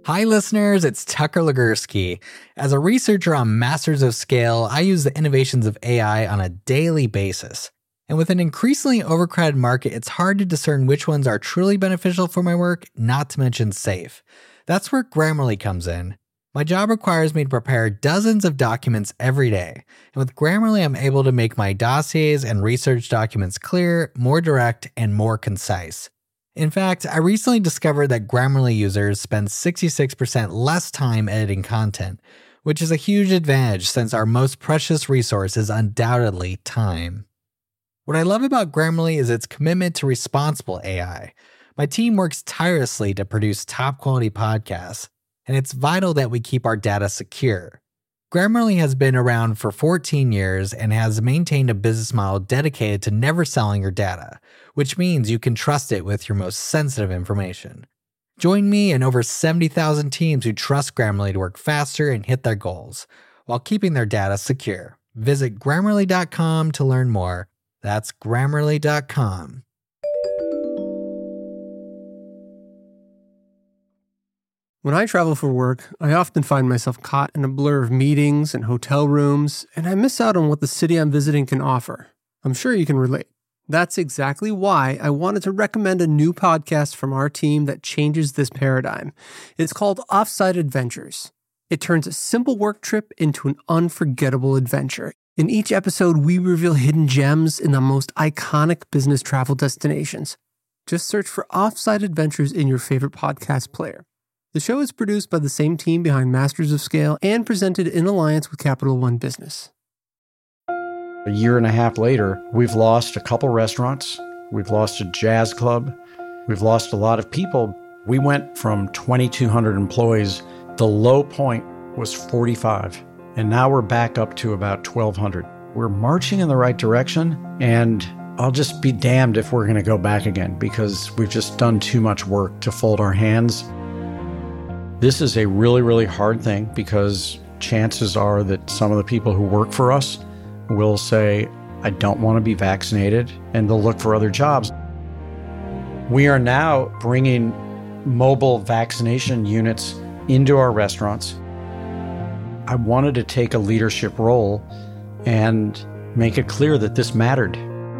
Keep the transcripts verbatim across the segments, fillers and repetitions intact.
Hi listeners, it's Tucker Legursky. As a researcher on Masters of Scale, I use the innovations of A I on a daily basis. And with an increasingly overcrowded market, it's hard to discern which ones are truly beneficial for my work, not to mention safe. That's where Grammarly comes in. My job requires me to prepare dozens of documents every day. And with Grammarly, I'm able to make my dossiers and research documents clear, more direct, and more concise. In fact, I recently discovered that Grammarly users spend sixty-six percent less time editing content, which is a huge advantage since our most precious resource is undoubtedly time. What I love about Grammarly is its commitment to responsible A I. My team works tirelessly to produce top-quality podcasts, and it's vital that we keep our data secure. Grammarly has been around for fourteen years and has maintained a business model dedicated to never selling your data, which means you can trust it with your most sensitive information. Join me and over seventy thousand teams who trust Grammarly to work faster and hit their goals, while keeping their data secure. Visit Grammarly dot com to learn more. That's Grammarly dot com. When I travel for work, I often find myself caught in a blur of meetings and hotel rooms, and I miss out on what the city I'm visiting can offer. I'm sure you can relate. That's exactly why I wanted to recommend a new podcast from our team that changes this paradigm. It's called Offsite Adventures. It turns a simple work trip into an unforgettable adventure. In each episode, we reveal hidden gems in the most iconic business travel destinations. Just search for Offsite Adventures in your favorite podcast player. The show is produced by the same team behind Masters of Scale and presented in alliance with Capital One Business. A year and a half later, we've lost a couple restaurants. We've lost a jazz club. We've lost a lot of people. We went from twenty-two hundred employees. The low point was forty-five. And now we're back up to about twelve hundred. We're marching in the right direction. And I'll just be damned if we're going to go back again because we've just done too much work to fold our hands. This is a really, really hard thing because chances are that some of the people who work for us will say, I don't want to be vaccinated, and they'll look for other jobs. We are now bringing mobile vaccination units into our restaurants. I wanted to take a leadership role and make it clear that this mattered.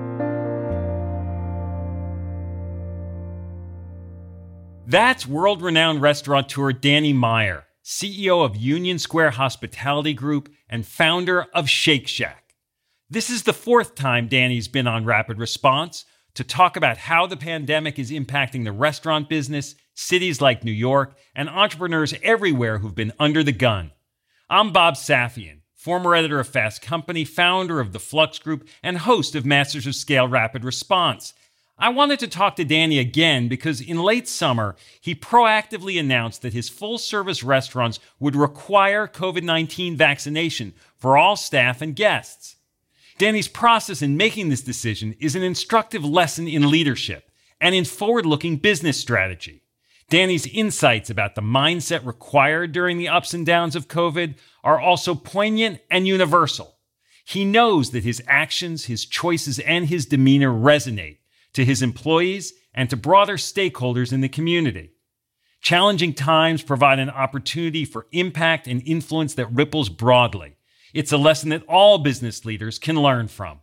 That's world-renowned restaurateur Danny Meyer, C E O of Union Square Hospitality Group and founder of Shake Shack. This is the fourth time Danny's been on Rapid Response to talk about how the pandemic is impacting the restaurant business, cities like New York, and entrepreneurs everywhere who've been under the gun. I'm Bob Safian, former editor of Fast Company, founder of the Flux Group, and host of Masters of Scale Rapid Response. I wanted to talk to Danny again because in late summer, he proactively announced that his full-service restaurants would require covid nineteen vaccination for all staff and guests. Danny's process in making this decision is an instructive lesson in leadership and in forward-looking business strategy. Danny's insights about the mindset required during the ups and downs of COVID are also poignant and universal. He knows that his actions, his choices, and his demeanor resonate to his employees and to broader stakeholders in the community. Challenging times provide an opportunity for impact and influence that ripples broadly. It's a lesson that all business leaders can learn from.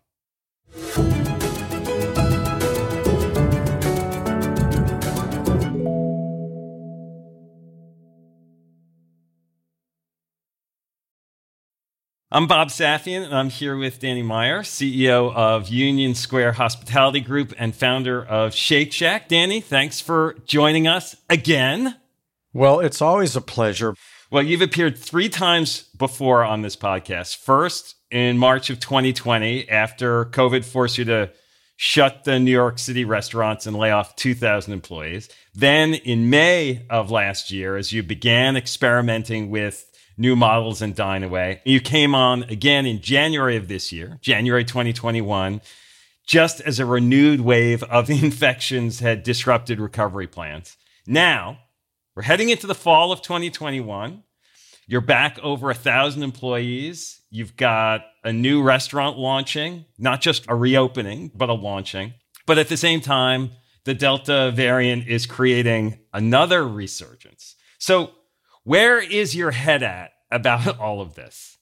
I'm Bob Safian, and I'm here with Danny Meyer, C E O of Union Square Hospitality Group and founder of Shake Shack. Danny, thanks for joining us again. Well, it's always a pleasure. Well, you've appeared three times before on this podcast. First, in March of twenty twenty, after COVID forced you to shut the New York City restaurants and lay off two thousand employees. Then in May of last year, as you began experimenting with new models and Dine Away. You came on again in January of this year, January twenty twenty-one, just as a renewed wave of infections had disrupted recovery plans. Now, we're heading into the fall of twenty twenty-one. You're back over a thousand employees. You've got a new restaurant launching, not just a reopening, but a launching. But at the same time, the Delta variant is creating another resurgence. So Where is your head at about all of this?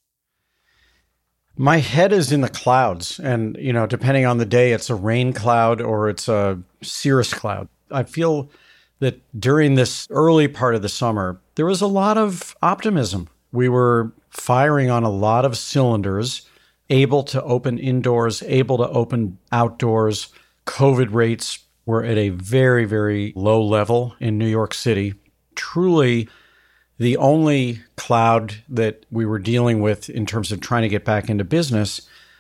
My head is in the clouds. And, you know, depending on the day, it's a rain cloud or it's a cirrus cloud. I feel that during this early part of the summer, there was a lot of optimism. We were firing on a lot of cylinders, able to open indoors, able to open outdoors. COVID rates were at a very, very low level in New York City. Truly, the only cloud that we were dealing with in terms of trying to get back into business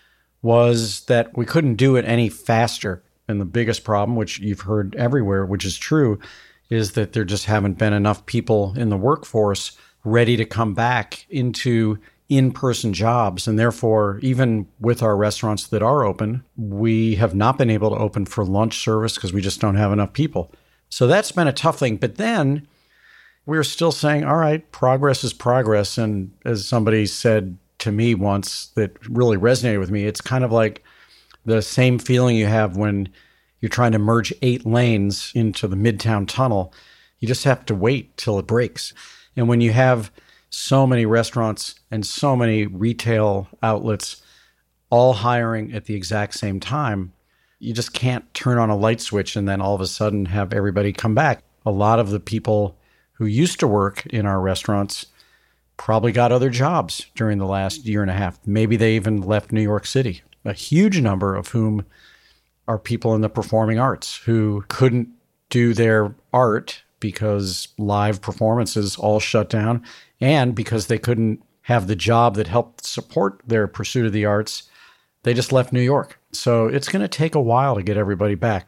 was that we couldn't do it any faster. And the biggest problem, which you've heard everywhere, which is true, is that there just haven't been enough people in the workforce ready to come back into in-person jobs. And therefore, even with our restaurants that are open, we have not been able to open for lunch service because we just don't have enough people. So that's been a tough thing. But then we're still saying, all right, progress is progress. And as somebody said to me once that really resonated with me, it's kind of like the same feeling you have when you're trying to merge eight lanes into the Midtown Tunnel. You just have to wait till it breaks. And when you have so many restaurants and so many retail outlets all hiring at the exact same time, you just can't turn on a light switch and then all of a sudden have everybody come back. A lot of the people who used to work in our restaurants probably got other jobs during the last year and a half. Maybe they even left New York City. A huge number of whom are people in the performing arts who couldn't do their art because live performances all shut down and because they couldn't have the job that helped support their pursuit of the arts. They just left New York. So it's going to take a while to get everybody back.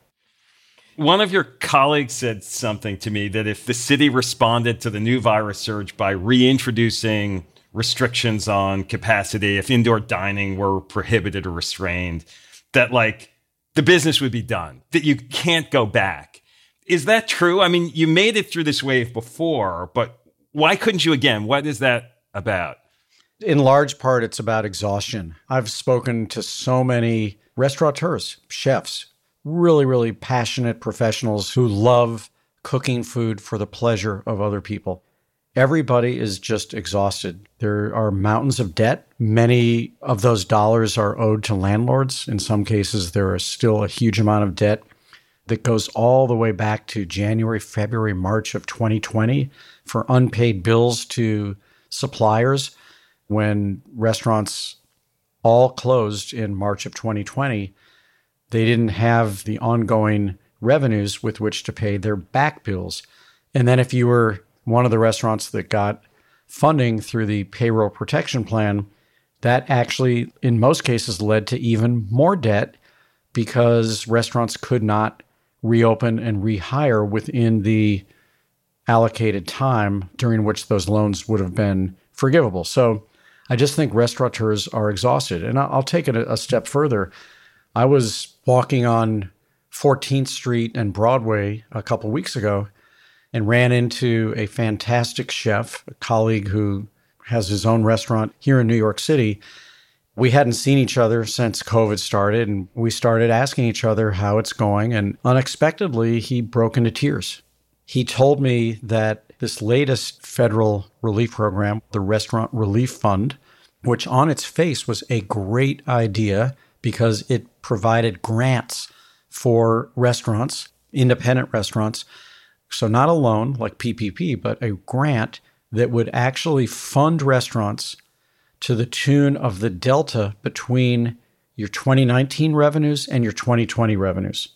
One of your colleagues said something to me that if the city responded to the new virus surge by reintroducing restrictions on capacity, if indoor dining were prohibited or restrained, that like the business would be done, that you can't go back. Is that true? I mean, you made it through this wave before, but why couldn't you again? What is that about? In large part, it's about exhaustion. I've spoken to so many restaurateurs, chefs, really, really passionate professionals who love cooking food for the pleasure of other people. Everybody is just exhausted. There are mountains of debt. Many of those dollars are owed to landlords. In some cases, there is still a huge amount of debt that goes all the way back to January, February, March of twenty twenty for unpaid bills to suppliers when restaurants all closed in March of twenty twenty. They didn't have the ongoing revenues with which to pay their back bills. And then if you were one of the restaurants that got funding through the payroll protection plan, that actually, in most cases, led to even more debt because restaurants could not reopen and rehire within the allocated time during which those loans would have been forgivable. So I just think restaurateurs are exhausted. And I'll take it a step further. I was walking on fourteenth Street and Broadway a couple weeks ago and ran into a fantastic chef, a colleague who has his own restaurant here in New York City. We hadn't seen each other since COVID started, and we started asking each other how it's going. And unexpectedly, he broke into tears. He told me that this latest federal relief program, the Restaurant Relief Fund, which on its face was a great idea because it provided grants for restaurants, independent restaurants. So not a loan like P P P, but a grant that would actually fund restaurants to the tune of the delta between your twenty nineteen revenues and your twenty twenty revenues.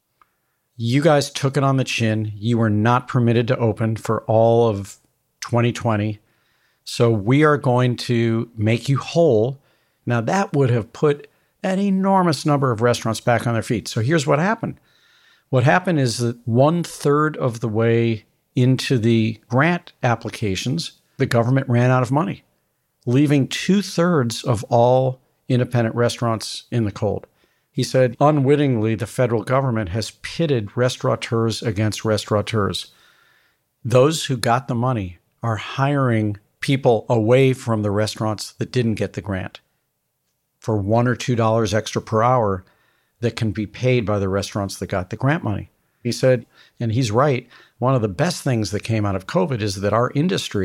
You guys took it on the chin. You were not permitted to open for all of twenty twenty. So we are going to make you whole. Now that would have put an enormous number of restaurants back on their feet. So here's what happened. What happened is that one third of the way into the grant applications, the government ran out of money, leaving two thirds of all independent restaurants in the cold. He said, unwittingly, the federal government has pitted restaurateurs against restaurateurs. Those who got the money are hiring people away from the restaurants that didn't get the grant for one or two dollars extra per hour that can be paid by the restaurants that got the grant money. He said, and he's right, one of the best things that came out of COVID is that our industry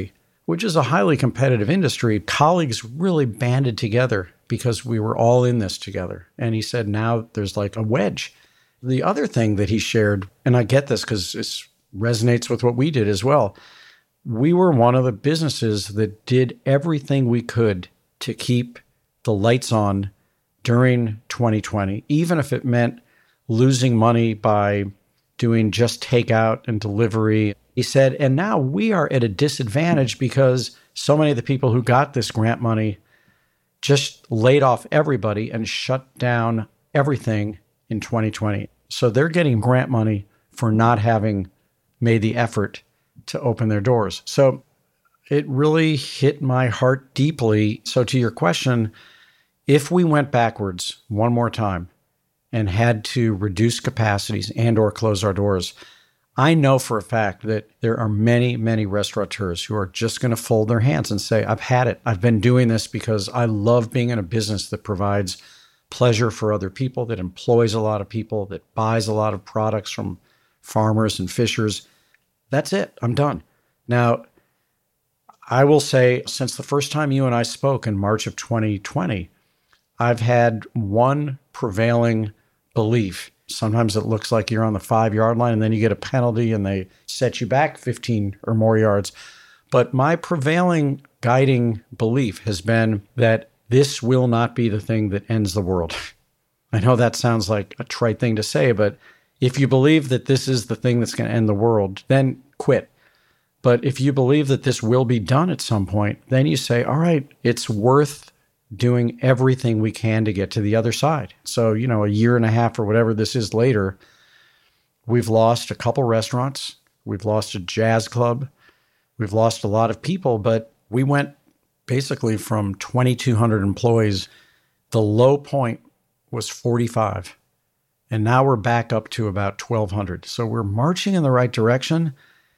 which is a highly competitive industry, colleagues really banded together because we were all in this together. And he said, now there's like a wedge. The other thing that he shared, and I get this because it resonates with what we did as well, we were one of the businesses that did everything we could to keep the lights on during twenty twenty, even if it meant losing money by doing just takeout and delivery. He said, and now we are at a disadvantage because so many of the people who got this grant money just laid off everybody and shut down everything in twenty twenty. So they're getting grant money for not having made the effort to open their doors. So it really hit my heart deeply. So to your question, if we went backwards one more time and had to reduce capacities and or close our doors, I know for a fact that there are many, many restaurateurs who are just going to fold their hands and say, I've had it. I've been doing this because I love being in a business that provides pleasure for other people, that employs a lot of people, that buys a lot of products from farmers and fishers. That's it. I'm done. Now, I will say, since the first time you and I spoke in March of twenty twenty, I've had one prevailing belief. Sometimes it looks like you're on the five-yard line and then you get a penalty and they set you back fifteen or more yards. But my prevailing guiding belief has been that this will not be the thing that ends the world. I know that sounds like a trite thing to say, but if you believe that this is the thing that's going to end the world, then quit. But if you believe that this will be done at some point, then you say, all right, it's worth doing everything we can to get to the other side. So, you know, a year and a half or whatever this is later, we've lost a couple restaurants. We've lost a jazz club. We've lost a lot of people, but we went basically from twenty-two hundred employees. The low point was forty-five. And now we're back up to about twelve hundred. So we're marching in the right direction.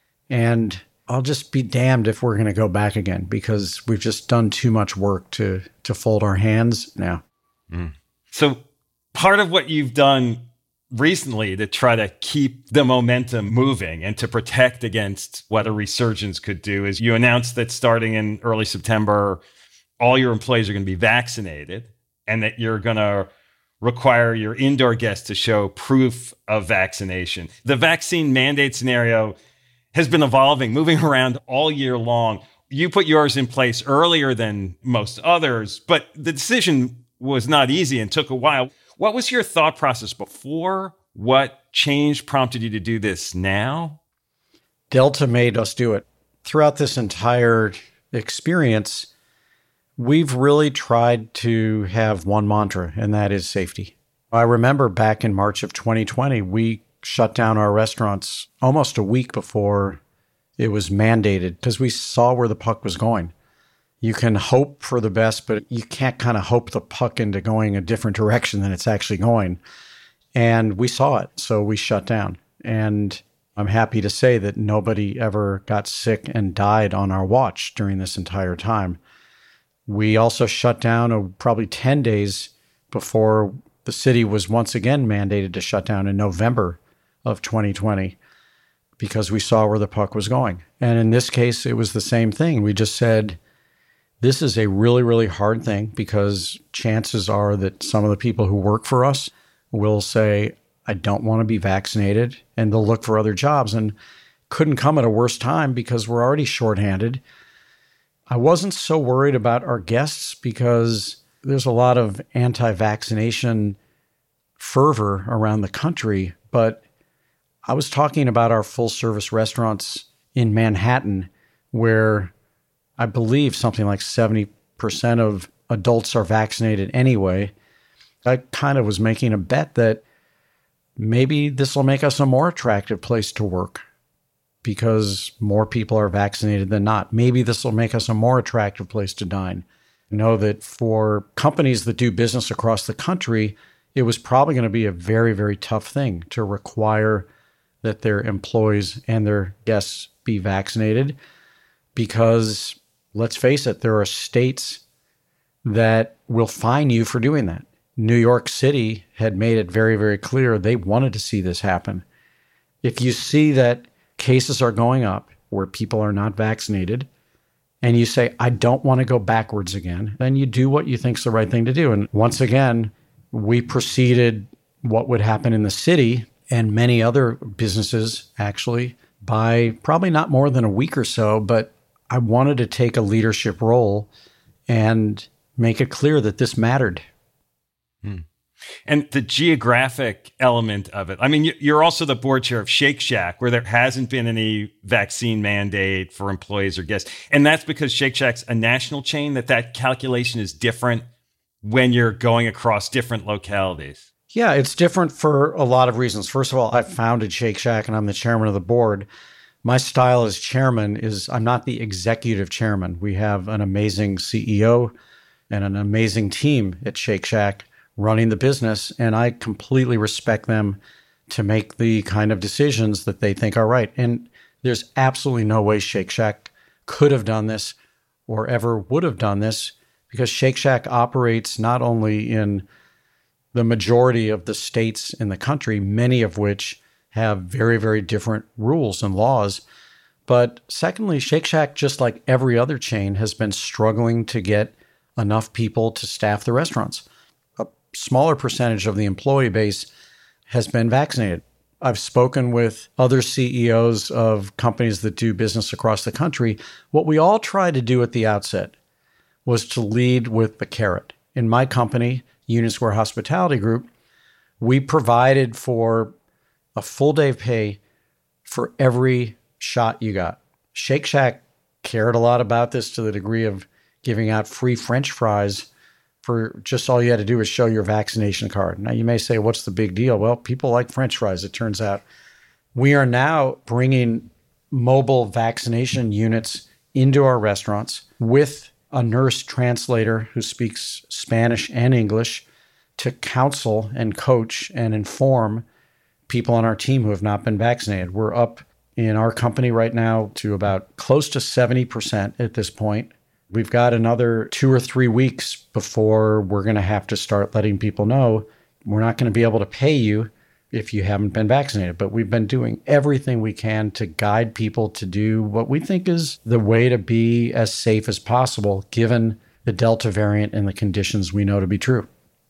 And I'll just be damned if we're going to go back again because we've just done too much work to to fold our hands now. Mm. So part of what you've done recently to try to keep the momentum moving and to protect against what a resurgence could do is you announced that starting in early September, all your employees are going to be vaccinated and that you're going to require your indoor guests to show proof of vaccination. The vaccine mandate scenario has been evolving, moving around all year long. You put yours in place earlier than most others, but the decision was not easy and took a while. What was your thought process before? What change prompted you to do this now? Delta made us do it. Throughout this entire experience, we've really tried to have one mantra, and that is safety. I remember back in March of twenty twenty, we shut down our restaurants almost a week before it was mandated because we saw where the puck was going. You can hope for the best, but you can't kind of hope the puck into going a different direction than it's actually going. And we saw it, so we shut down. And I'm happy to say that nobody ever got sick and died on our watch during this entire time. We also shut down uh, probably ten days before the city was once again mandated to shut down in November of twenty twenty because we saw where the puck was going. And in this case, it was the same thing. We just said, this is a really, really hard thing because chances are that some of the people who work for us will say, I don't want to be vaccinated, and they'll look for other jobs. And couldn't come at a worse time because we're already shorthanded. I wasn't so worried about our guests because there's a lot of anti-vaccination fervor around the country, but I was talking about our full-service restaurants in Manhattan where I believe something like seventy percent of adults are vaccinated anyway. I kind of was making a bet that maybe this will make us a more attractive place to work because more people are vaccinated than not. Maybe this will make us a more attractive place to dine. I know that for companies that do business across the country, it was probably going to be a very, very tough thing to require that their employees and their guests be vaccinated because, let's face it, there are states that will fine you for doing that. New York City had made it very, very clear they wanted to see this happen. If you see that cases are going up where people are not vaccinated and you say, I don't want to go backwards again, then you do what you think is the right thing to do. And once again, we preceded what would happen in the city and many other businesses actually by probably not more than a week or so, but I wanted to take a leadership role and make it clear that this mattered. Hmm. And the geographic element of it. I mean, you're also the board chair of Shake Shack, where there hasn't been any vaccine mandate for employees or guests. And that's because Shake Shack's a national chain, that that calculation is different when you're going across different localities. Yeah, it's different for a lot of reasons. First of all, I founded Shake Shack and I'm the chairman of the board. My style as chairman is I'm not the executive chairman. We have an amazing C E O and an amazing team at Shake Shack running the business, and I completely respect them to make the kind of decisions that they think are right. And there's absolutely no way Shake Shack could have done this or ever would have done this, because Shake Shack operates not only in the majority of the states in the country, many of which have very, very different rules and laws. But secondly, Shake Shack, just like every other chain, has been struggling to get enough people to staff the restaurants. A smaller percentage of the employee base has been vaccinated. I've spoken with other C E Os of companies that do business across the country. What we all tried to do at the outset was to lead with the carrot. In my company, Union Square Hospitality Group, we provided for a full day of pay for every shot you got. Shake Shack cared a lot about this to the degree of giving out free French fries for just all you had to do was show your vaccination card. Now, you may say, what's the big deal? Well, people like French fries, it turns out. We are now bringing mobile vaccination units into our restaurants with a nurse translator who speaks Spanish and English to counsel and coach and inform people on our team who have not been vaccinated. We're up in our company right now to about close to seventy percent at this point. We've got another two or three weeks before we're going to have to start letting people know we're not going to be able to pay you if you haven't been vaccinated. But we've been doing everything we can to guide people to do what we think is the way to be as safe as possible, given the Delta variant and the conditions we know to be true.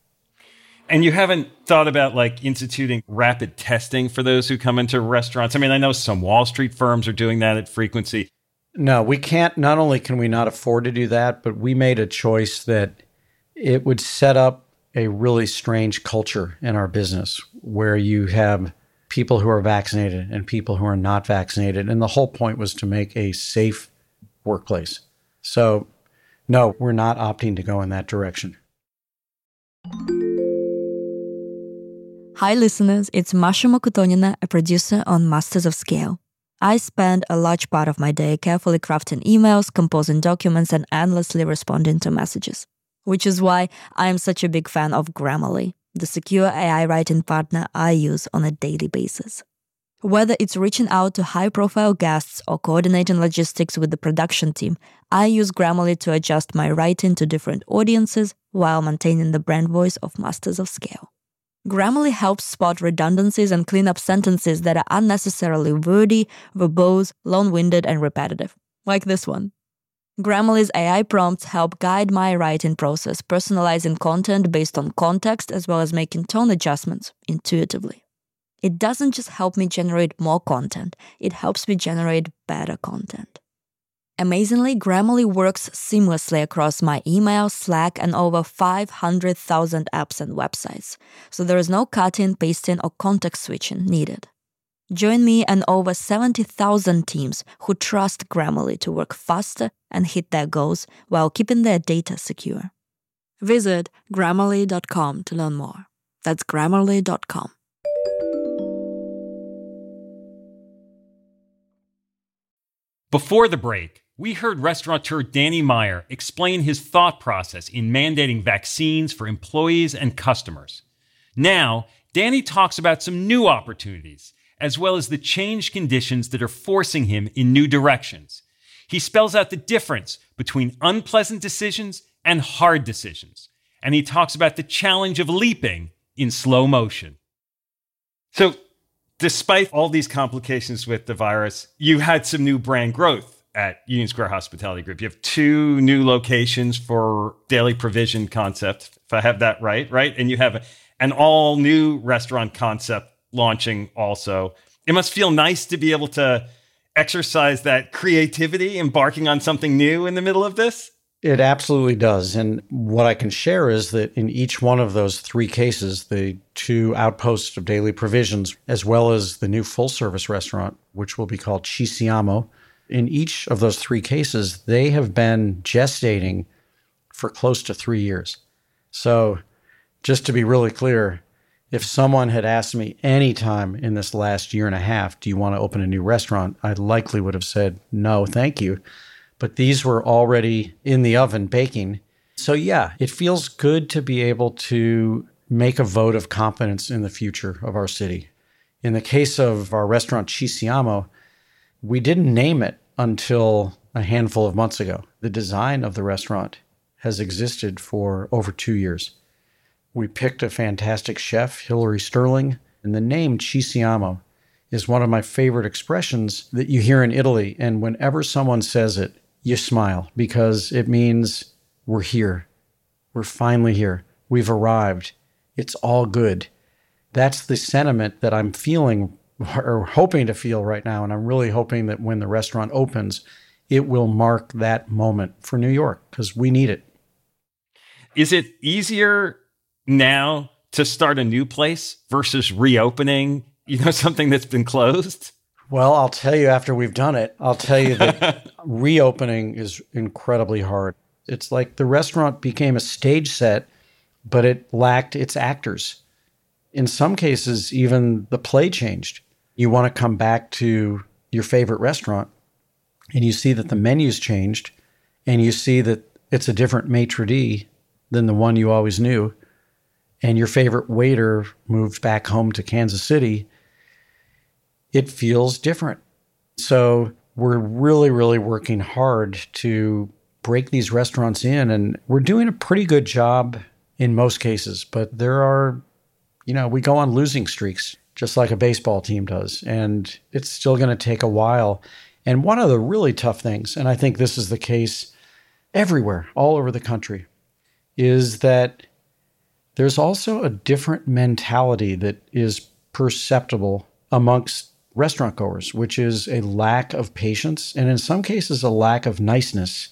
And you haven't thought about like instituting rapid testing for those who come into restaurants? I mean, I know some Wall Street firms are doing that at frequency. No, we can't. Not only can we not afford to do that, but we made a choice that it would set up a really strange culture in our business where you have people who are vaccinated and people who are not vaccinated. And the whole point was to make a safe workplace. So no, we're not opting to go in that direction. Hi listeners, it's Masha Mokotonina, a producer on Masters of Scale. I spend a large part of my day carefully crafting emails, composing documents, and endlessly responding to messages. Which is why I am such a big fan of Grammarly, the secure A I writing partner I use on a daily basis. Whether it's reaching out to high-profile guests or coordinating logistics with the production team, I use Grammarly to adjust my writing to different audiences while maintaining the brand voice of Masters of Scale. Grammarly helps spot redundancies and clean up sentences that are unnecessarily wordy, verbose, long-winded, and repetitive, like this one. Grammarly's A I prompts help guide my writing process, personalizing content based on context as well as making tone adjustments intuitively. It doesn't just help me generate more content, it helps me generate better content. Amazingly, Grammarly works seamlessly across my email, Slack, and over five hundred thousand apps and websites, so there is no cutting, pasting, or context switching needed. Join me and over seventy thousand teams who trust Grammarly to work faster and hit their goals while keeping their data secure. Visit Grammarly dot com to learn more. That's Grammarly dot com. Before the break, we heard restaurateur Danny Meyer explain his thought process in mandating vaccines for employees and customers. Now, Danny talks about some new opportunities, as well as the changed conditions that are forcing him in new directions. He spells out the difference between unpleasant decisions and hard decisions, and he talks about the challenge of leaping in slow motion. So, despite all these complications with the virus, you had some new brand growth at Union Square Hospitality Group. You have two new locations for Daily Provision concept, if I have that right, right? And you have an all new restaurant concept launching also. It must feel nice to be able to exercise that creativity, embarking on something new in the middle of this. It absolutely does. And what I can share is that in each one of those three cases, the two outposts of Daily Provisions, as well as the new full-service restaurant, which will be called Ci Siamo, in each of those three cases, they have been gestating for close to three years. So just to be really clear, if someone had asked me any time in this last year and a half, do you want to open a new restaurant? I likely would have said, no, thank you. But these were already in the oven baking. So yeah, it feels good to be able to make a vote of confidence in the future of our city. In the case of our restaurant Ci Siamo, we didn't name it until a handful of months ago. The design of the restaurant has existed for over two years. We picked a fantastic chef, Hilary Sterling, and the name Ci Siamo is one of my favorite expressions that you hear in Italy. And whenever someone says it, you smile because it means we're here. We're finally here. We've arrived. It's all good. That's the sentiment that I'm feeling or hoping to feel right now. And I'm really hoping that when the restaurant opens, it will mark that moment for New York because we need it. Is it easier now to start a new place versus reopening, you know, something that's been closed? Well, I'll tell you after we've done it, I'll tell you that reopening is incredibly hard. It's like the restaurant became a stage set, but it lacked its actors. In some cases, even the play changed. You want to come back to your favorite restaurant, and you see that the menu's changed, and you see that it's a different maitre d' than the one you always knew, and your favorite waiter moved back home to Kansas City. It feels different. So we're really, really working hard to break these restaurants in, and we're doing a pretty good job in most cases, but there are, you know, we go on losing streaks just like a baseball team does, and it's still going to take a while. And one of the really tough things, and I think this is the case everywhere, all over the country, is that there's also a different mentality that is perceptible amongst restaurant goers, which is a lack of patience and in some cases a lack of niceness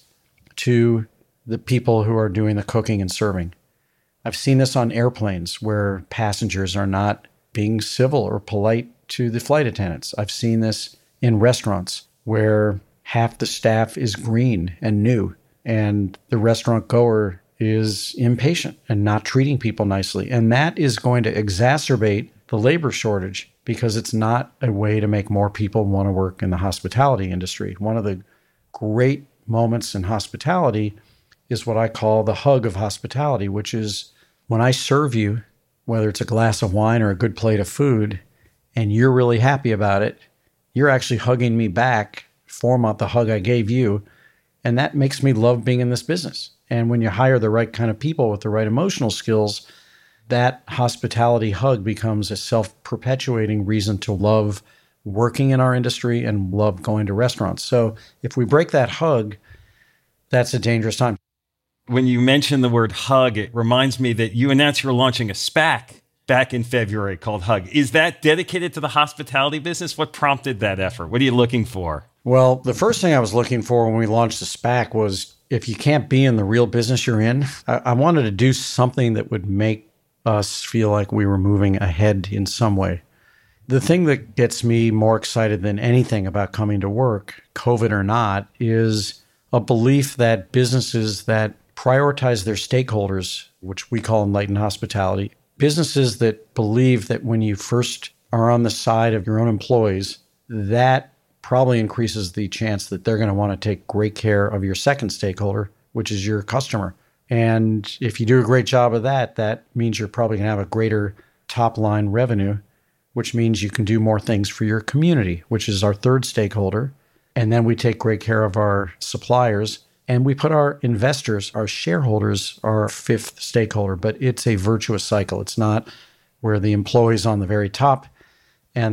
to the people who are doing the cooking and serving. I've seen this on airplanes where passengers are not being civil or polite to the flight attendants. I've seen this in restaurants where half the staff is green and new and the restaurant goer is impatient and not treating people nicely. And that is going to exacerbate the labor shortage because it's not a way to make more people want to work in the hospitality industry. One of the great moments in hospitality is what I call the hug of hospitality, which is when I serve you, whether it's a glass of wine or a good plate of food, and you're really happy about it, you're actually hugging me back for the hug I gave you. And that makes me love being in this business. And when you hire the right kind of people with the right emotional skills, that hospitality hug becomes a self-perpetuating reason to love working in our industry and love going to restaurants. So if we break that hug, that's a dangerous time. When you mention the word hug, it reminds me that you announced you were launching a SPAC back in February called Hug. Is that dedicated to the hospitality business? What prompted that effort? What are you looking for? Well, the first thing I was looking for when we launched the SPAC was if you can't be in the real business you're in, I, I wanted to do something that would make us feel like we were moving ahead in some way. The thing that gets me more excited than anything about coming to work, COVID or not, is a belief that businesses that prioritize their stakeholders, which we call Enlightened Hospitality, businesses that believe that when you first are on the side of your own employees, that probably increases the chance that they're going to want to take great care of your second stakeholder, which is your customer. And if you do a great job of that, that means you're probably going to have a greater top line revenue, which means you can do more things for your community, which is our third stakeholder. And then we take great care of our suppliers. And we put our investors, our shareholders, our fifth stakeholder. But it's a virtuous cycle. It's not where the employee's on the very top and the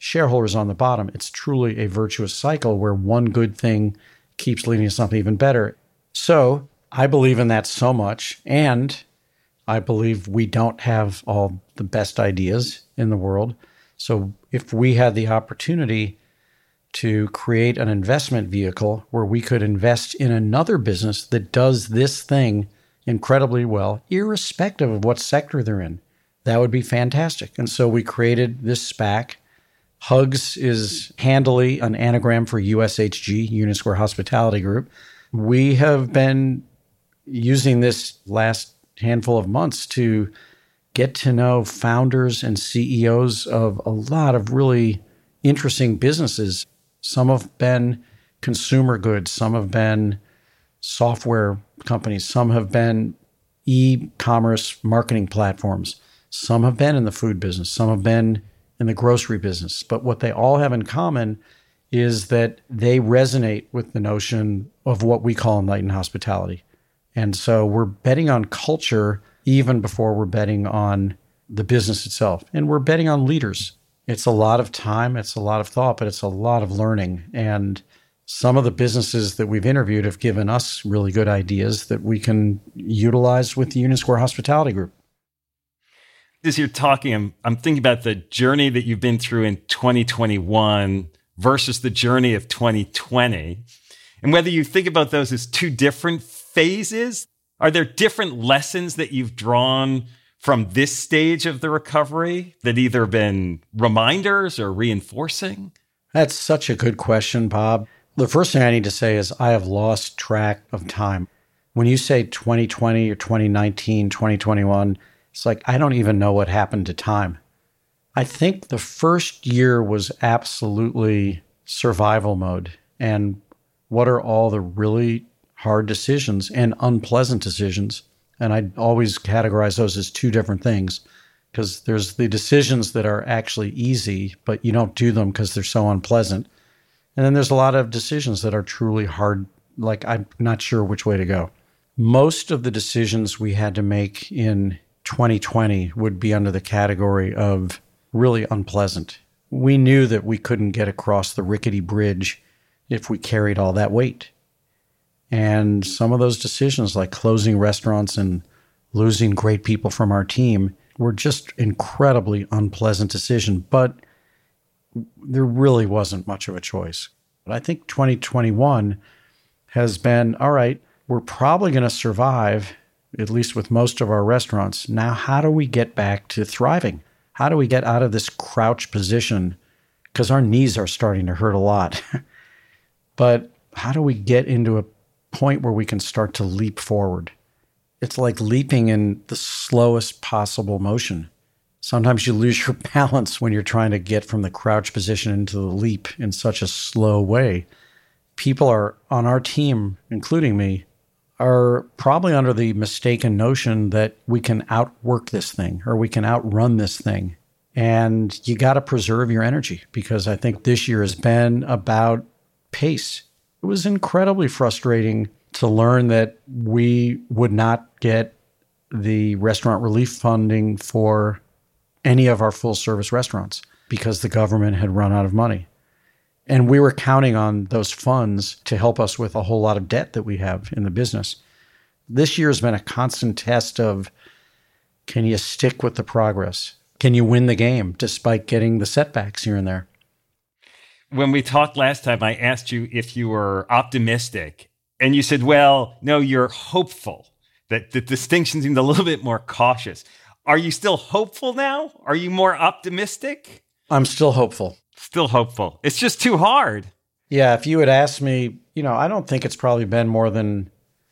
shareholders on the bottom. It's truly a virtuous cycle where one good thing keeps leading to something even better. So I believe in that so much. And I believe we don't have all the best ideas in the world. So if we had the opportunity to create an investment vehicle where we could invest in another business that does this thing incredibly well, irrespective of what sector they're in, that would be fantastic. And so we created this SPAC. HUGS is handily an anagram for U S H G, Union Square Hospitality Group. We have been using this last handful of months to get to know founders and C E Os of a lot of really interesting businesses. Some have been consumer goods, some have been software companies, some have been e-commerce marketing platforms, some have been in the food business, some have been in the grocery business. But what they all have in common is that they resonate with the notion of what we call enlightened hospitality. And so we're betting on culture even before we're betting on the business itself. And we're betting on leaders. It's a lot of time, it's a lot of thought, but it's a lot of learning. And some of the businesses that we've interviewed have given us really good ideas that we can utilize with the Union Square Hospitality Group. As you're talking, I'm, I'm thinking about the journey that you've been through in twenty twenty-one versus the journey of twenty twenty. And whether you think about those as two different phases, are there different lessons that you've drawn from this stage of the recovery that either been reminders or reinforcing? That's such a good question, Bob. The first thing I need to say is I have lost track of time. When you say twenty twenty or twenty nineteen, twenty twenty-one, it's like I don't even know what happened to time. I think the first year was absolutely survival mode. And what are all the really hard decisions and unpleasant decisions? And I always categorize those as two different things, because there's the decisions that are actually easy, but you don't do them because they're so unpleasant. And then there's a lot of decisions that are truly hard, like I'm not sure which way to go. Most of the decisions we had to make in twenty twenty would be under the category of really unpleasant. We knew that we couldn't get across the rickety bridge if we carried all that weight. And some of those decisions, like closing restaurants and losing great people from our team, were just incredibly unpleasant decisions. But there really wasn't much of a choice. But I think twenty twenty-one has been, all right, we're probably going to survive, at least with most of our restaurants. Now, how do we get back to thriving? How do we get out of this crouch position? Because our knees are starting to hurt a lot. But how do we get into a point where we can start to leap forward? It's like leaping in the slowest possible motion. Sometimes you lose your balance when you're trying to get from the crouch position into the leap in such a slow way. People are on our team, including me, are probably under the mistaken notion that we can outwork this thing or we can outrun this thing. And you got to preserve your energy, because I think this year has been about pace. It was incredibly frustrating to learn that we would not get the restaurant relief funding for any of our full service restaurants because the government had run out of money. And we were counting on those funds to help us with a whole lot of debt that we have in the business. This year has been a constant test of, can you stick with the progress? Can you win the game despite getting the setbacks here and there? When we talked last time, I asked you if you were optimistic. And you said, well, no, you're hopeful. That the distinction seemed a little bit more cautious. Are you still hopeful now? Are you more optimistic? I'm still hopeful. Still hopeful. It's just too hard. Yeah, if you had asked me, you know, I don't think it's probably been more than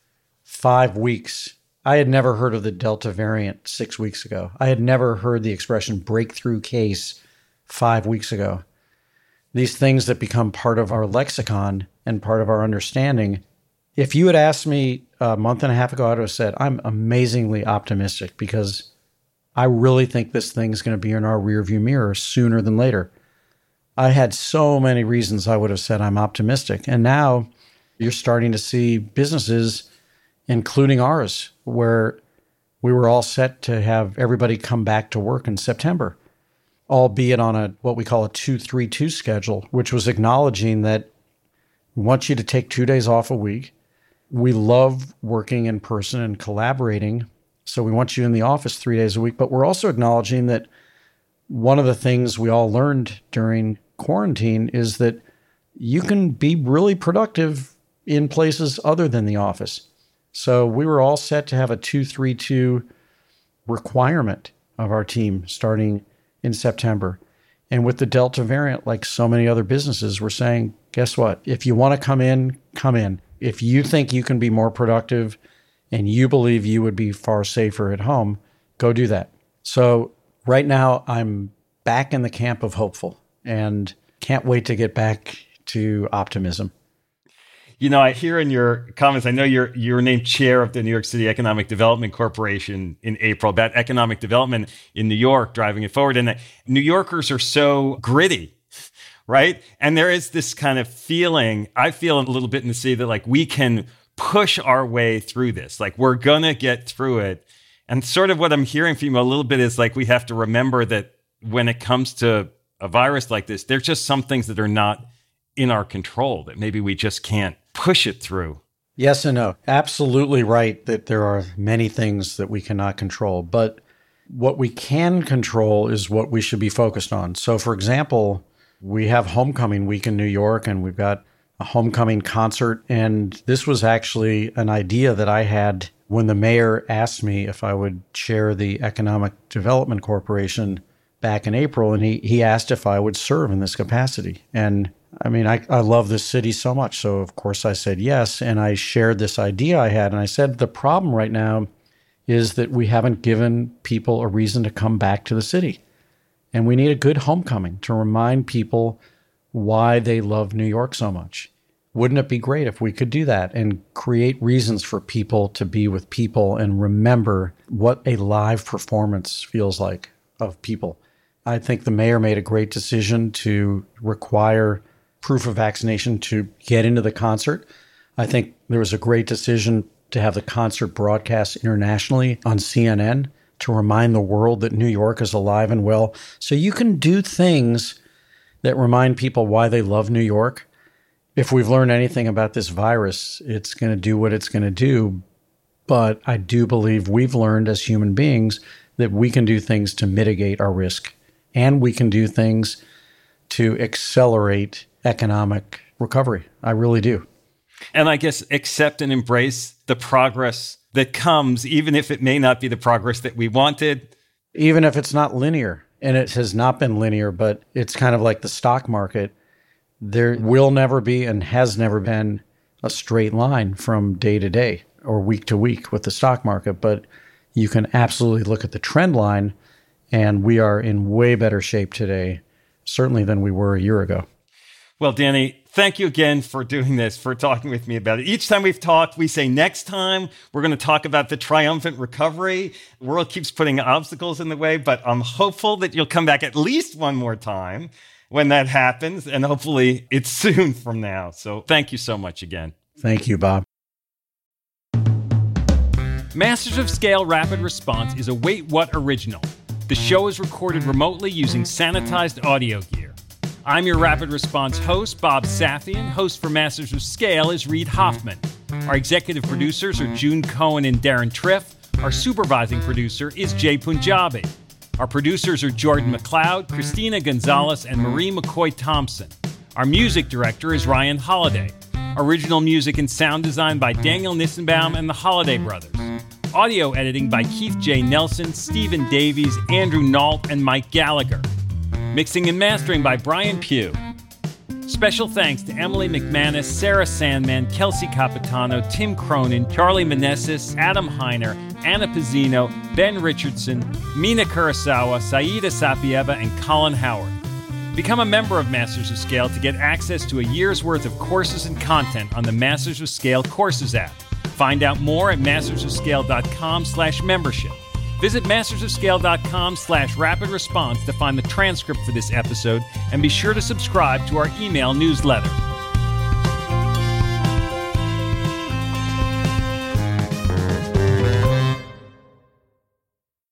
five weeks. I had never heard of the Delta variant six weeks ago. I had never heard the expression breakthrough case five weeks ago. These things that become part of our lexicon and part of our understanding. If you had asked me a month and a half ago, I would have said, I'm amazingly optimistic because I really think this thing's going to be in our rearview mirror sooner than later. I had so many reasons I would have said I'm optimistic. And now you're starting to see businesses, including ours, where we were all set to have everybody come back to work in September. albeit on a what we call a two three two schedule, which was acknowledging that we want you to take two days off a week. We love working in person and collaborating, so we want you in the office three days a week. But we're also acknowledging that one of the things we all learned during quarantine is that you can be really productive in places other than the office. So we were all set to have a two three two requirement of our team starting in September. And with the Delta variant, like so many other businesses, we're saying, guess what? If you want to come in, come in. If you think you can be more productive and you believe you would be far safer at home, go do that. So right now, I'm back in the camp of hopeful and can't wait to get back to optimism. You know, I hear in your comments, I know you're you're named chair of the New York City Economic Development Corporation in April, about economic development in New York, driving it forward. And New Yorkers are so gritty, right? And there is this kind of feeling, I feel a little bit in the city, that like we can push our way through this. Like we're going to get through it. And sort of what I'm hearing from you a little bit is like we have to remember that when it comes to a virus like this, there's just some things that are not in our control, that maybe we just can't push it through. Yes and no. Absolutely right that there are many things that we cannot control. But what we can control is what we should be focused on. So, for example, we have homecoming week in New York, and we've got a homecoming concert. And this was actually an idea that I had when the mayor asked me if I would chair the Economic Development Corporation back in April. And he, he asked if I would serve in this capacity. And I mean, I, I love this city so much. So, of course, I said yes. And I shared this idea I had. And I said, the problem right now is that we haven't given people a reason to come back to the city. And we need a good homecoming to remind people why they love New York so much. Wouldn't it be great if we could do that and create reasons for people to be with people and remember what a live performance feels like of people? I think the mayor made a great decision to require proof of vaccination to get into the concert. I think there was a great decision to have the concert broadcast internationally on C N N to remind the world that New York is alive and well. So you can do things that remind people why they love New York. If we've learned anything about this virus, it's going to do what it's going to do. But I do believe we've learned as human beings that we can do things to mitigate our risk, and we can do things to accelerate economic recovery. I really do. And I guess accept and embrace the progress that comes, even if it may not be the progress that we wanted. Even if it's not linear, and it has not been linear, but it's kind of like the stock market. There will never be and has never been a straight line from day to day or week to week with the stock market, but you can absolutely look at the trend line, and we are in way better shape today, certainly than we were a year ago. Well, Danny, thank you again for doing this, for talking with me about it. Each time we've talked, we say next time we're going to talk about the triumphant recovery. The world keeps putting obstacles in the way, but I'm hopeful that you'll come back at least one more time when that happens, and hopefully it's soon from now. So thank you so much again. Thank you, Bob. Masters of Scale Rapid Response is a Wait What original. The show is recorded remotely using sanitized audio gear. I'm your Rapid Response host, Bob Safian. Host for Masters of Scale is Reid Hoffman. Our executive producers are June Cohen and Darren Triff. Our supervising producer is Jay Punjabi. Our producers are Jordan McLeod, Christina Gonzalez, and Marie McCoy Thompson. Our music director is Ryan Holiday. Original music and sound design by Daniel Nissenbaum and the Holiday Brothers. Audio editing by Keith J. Nelson, Stephen Davies, Andrew Nault, and Mike Gallagher. Mixing and mastering by Brian Pugh. Special thanks to Emily McManus, Sarah Sandman, Kelsey Capitano, Tim Cronin, Charlie Meneses, Adam Heiner, Anna Pizzino, Ben Richardson, Mina Kurosawa, Saida Sapieva, and Colin Howard. Become a member of Masters of Scale to get access to a year's worth of courses and content on the Masters of Scale Courses app. Find out more at mastersofscale.com slash membership. Visit mastersofscale.com slash rapid response to find the transcript for this episode, and be sure to subscribe to our email newsletter.